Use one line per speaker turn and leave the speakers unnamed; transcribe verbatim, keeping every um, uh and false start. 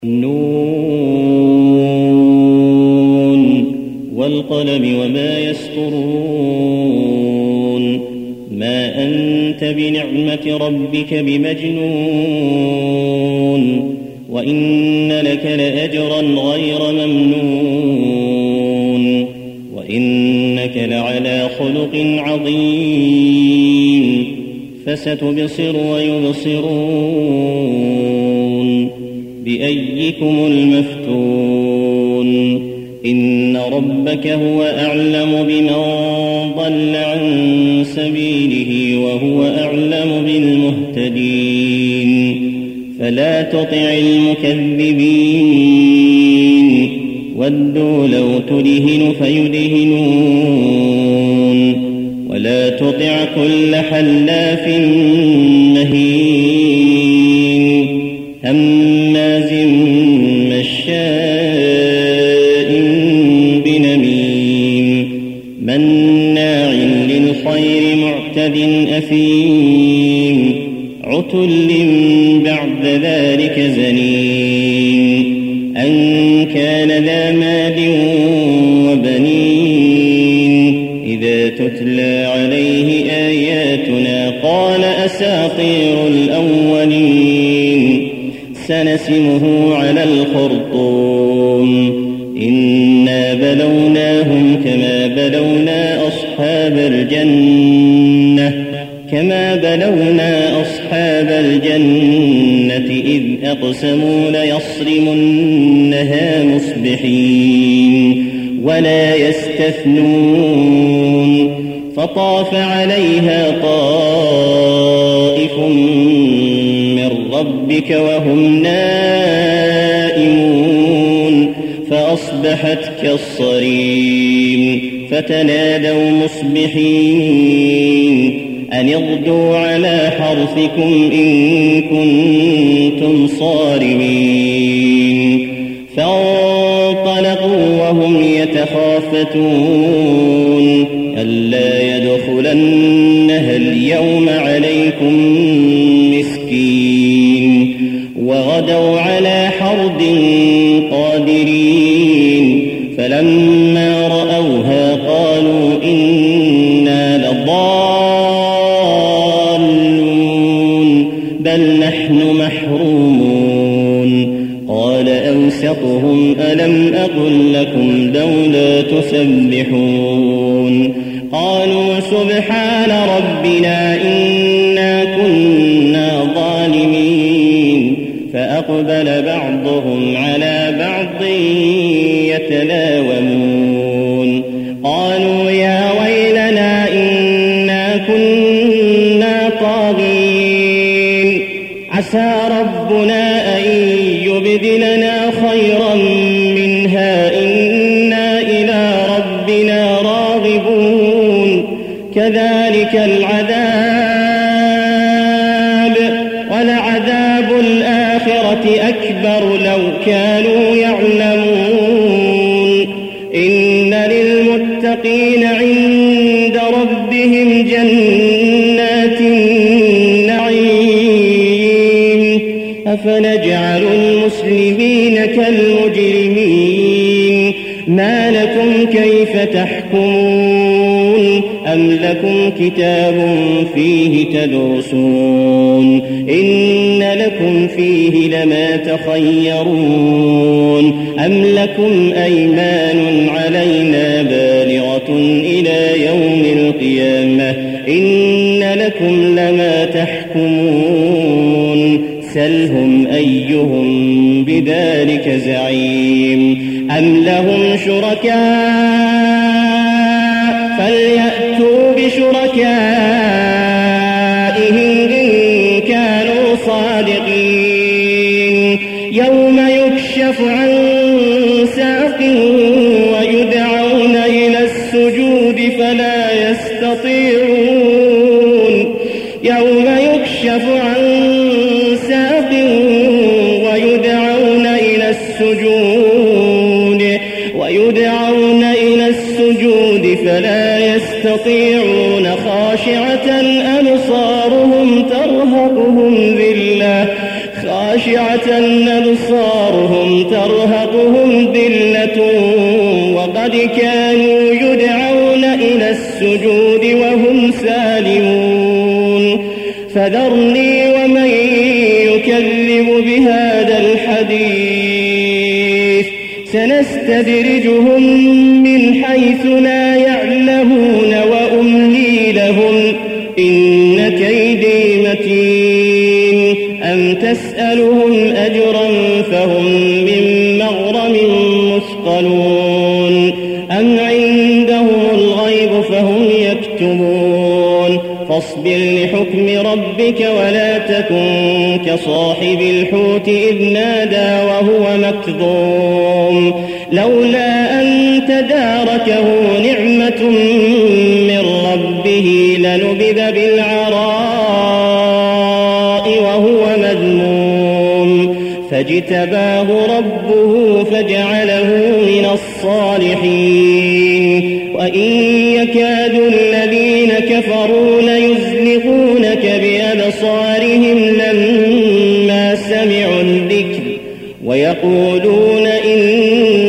نون والقلم وما يسطرون ما أنت بنعمة ربك بمجنون وإن لك لأجرا غير ممنون وإنك لعلى خلق عظيم فستبصر ويبصرون بأيكم المفتون إن ربك هو أعلم بمن ضل عن سبيله وهو أعلم بالمهتدين فلا تطع المكذبين ودوا لو تدهن فيدهنون ولا تطع كل حلاف مهين هماز مشاء بنميم مناع للخير معتد أثيم عتل بعد ذلك زنيم أن كان ذا مال وبنين إذا تتلى عليه آياتنا قال أساطير الأولين سنسمه على الخرطوم إنا بلوناهم كما بلونا أصحاب الجنة كما بلونا أصحاب الجنة إذ أقسموا ليصرمنها مصبحين ولا يستثنون فطاف عليها طائف من ربك وهم نائمون فأصبحت كالصريم فتنادوا مصبحين أن اغدوا على حرثكم إن كنتم صارمين فانطلقوا وهم يتخافتون ألا يدخلنها اليوم عليكم مسكين وغدوا على حرد قادرين فلما رأوها قالوا إنا لضالون بل نحن محرومون قال أوسطهم ألم أقل لكم لولا تسبحون قالوا سبحان ربنا إنا كنا ظالمين فأقبل بعضهم على بعض يتلاومون قالوا يا ويلنا إنا كنا طاغين عسى ربنا أن يبدلنا خيرا منها إنا إلى ربنا راغبون كذلك العذاب ولعذاب الآخرة أكبر لو كانوا يعلمون إن للمتقين عند ربهم جنات النعيم أفنجعل المسلمين كالمجرمين ما لكم كيف تحكمون أم لكم كتاب فيه تدرسون إن لكم فيه لما تخيرون أم لكم أيمان علينا بالغة إلى يوم القيامة إن لكم لما تحكمون سلهم أيهم بذلك زعيم أم لهم شركاء فليأتوا بشركائهم إن كانوا صادقين يوم يكشف عن ساق ويدعون إلى السجود فلا يستطيعون يوم يكشف عن ساق ويدعون إلى السجود ويدعون إلى السجود فلا يستطيعون خاشعة أبصارهم ترهقهم ذلة خاشعة أبصارهم ترهقهم ذلة وقد كانوا يدعون إلى السجود وهم سالمون فذرني ومن يكذب بهذا الحديث سنستدرجهم من حيث لا يعلمون وأملي لهم إن كيدي متين أم تسألهم أجرا فهم من مغرم مثقلون أم عندهم الغيب فهم يكتبون فاصبر لحكم ربك ولا تكن كصاحب الحوت إذ نادى وهو مكظوم لولا أن تداركه نعمة من ربه لنبذ بالعراء وهو مذموم فاجتباه ربه فجعله من الصالحين وإن يكاد الذين كفروا ليزلقونك بأبصارهم لما سمعوا الذكر ويقولون إن